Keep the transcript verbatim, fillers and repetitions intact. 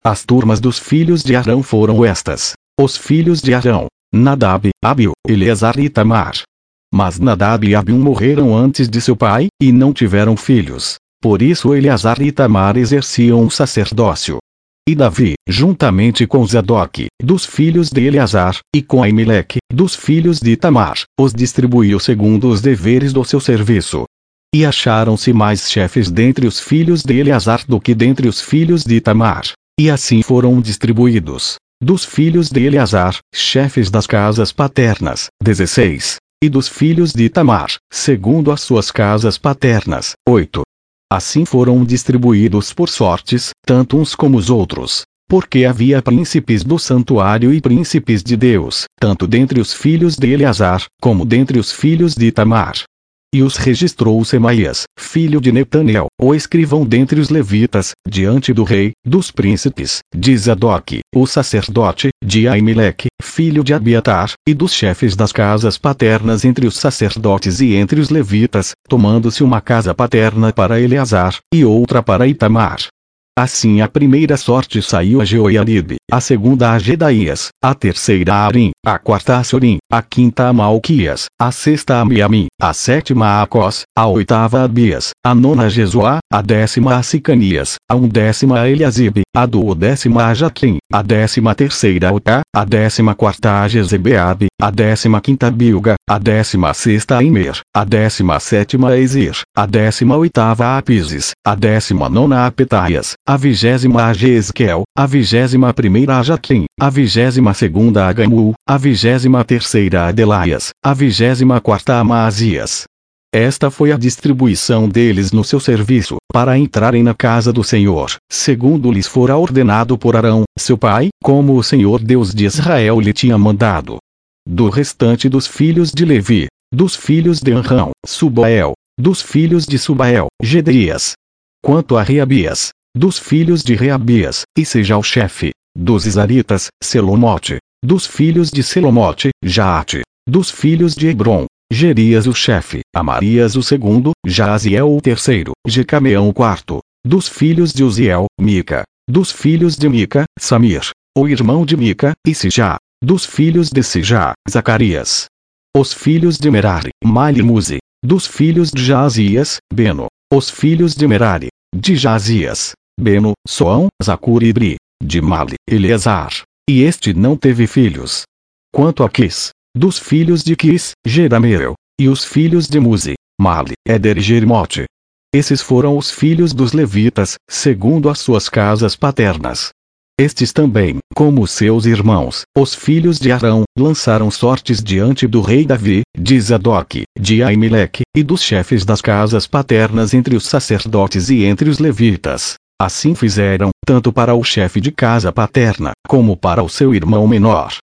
As turmas dos filhos de Arão foram estas: os filhos de Arão, Nadab, Abiú, Eleazar e Itamar. Mas Nadab e Abiú morreram antes de seu pai, e não tiveram filhos. Por isso Eleazar e Itamar exerciam o sacerdócio. E Davi, juntamente com Zadok, dos filhos de Eleazar, e com Aimeleque, dos filhos de Itamar, os distribuiu segundo os deveres do seu serviço. E acharam-se mais chefes dentre os filhos de Eleazar do que dentre os filhos de Itamar. E assim foram distribuídos: dos filhos de Eleazar, chefes das casas paternas, dezesseis. E dos filhos de Itamar, segundo as suas casas paternas, oito. Assim foram distribuídos por sortes, tanto uns como os outros, porque havia príncipes do santuário e príncipes de Deus, tanto dentre os filhos de Eleazar, como dentre os filhos de Itamar. E os registrou Semaías, filho de Netanel, o escrivão dentre os levitas, diante do rei, dos príncipes, de Zadok, o sacerdote, de Aimeleque, filho de Abiatar, e dos chefes das casas paternas entre os sacerdotes e entre os levitas, tomando-se uma casa paterna para Eleazar, e outra para Itamar. Assim a primeira sorte saiu a Jeoiarib, a segunda a Gedaías, a terceira a Arim, a quarta a Sorim, a quinta a Malquias, a sexta a Miamim, a sétima a Acós, a oitava a Abias, a nona a Jesuá, a décima a Sicanias, a undécima a Eliasibe, a duodécima a Jaquim, a décima terceira a Otá, a décima quarta a Jezebeabe, a décima quinta a Bilga, a décima sexta a Imer, a décima sétima a Ezir, a décima oitava a Apises, a décima nona a Petaias, a vigésima a Jezquel, a vigésima primeira a Jaquim, a vigésima segunda a Gamul, a vigésima terceira a Delaias, a vigésima quarta a Maazias. Esta foi a distribuição deles no seu serviço, para entrarem na casa do Senhor, segundo lhes fora ordenado por Arão, seu pai, como o Senhor Deus de Israel lhe tinha mandado. Do restante dos filhos de Levi, dos filhos de Anrão, Subael, dos filhos de Subael, Gedeias. Quanto a Reabias, dos filhos de Reabias, e seja o chefe, dos Isaritas, Selomote, dos filhos de Selomote, Jaate, dos filhos de Hebron, Gerias o chefe, Amarias o segundo, Jaaziel o terceiro, Jecameão o quarto, dos filhos de Uziel, Mica, dos filhos de Mica, Samir, o irmão de Mica, e Sijá, dos filhos de Sijá, Zacarias. Os filhos de Merari, Malimuzi, dos filhos de Jaazias, Beno, os filhos de Merari, de Jaazias, Beno, Soão, Zacur e Bri, de Mali, Eleazar, e este não teve filhos. Quanto a Quis, dos filhos de Quis, Jerameel, e os filhos de Muzi, Mali, Éder e Jerimote. Esses foram os filhos dos levitas, segundo as suas casas paternas. Estes também, como seus irmãos, os filhos de Arão, lançaram sortes diante do rei Davi, de Zadok, de Aimeleque, e dos chefes das casas paternas entre os sacerdotes e entre os levitas. Assim fizeram, tanto para o chefe de casa paterna, como para o seu irmão menor,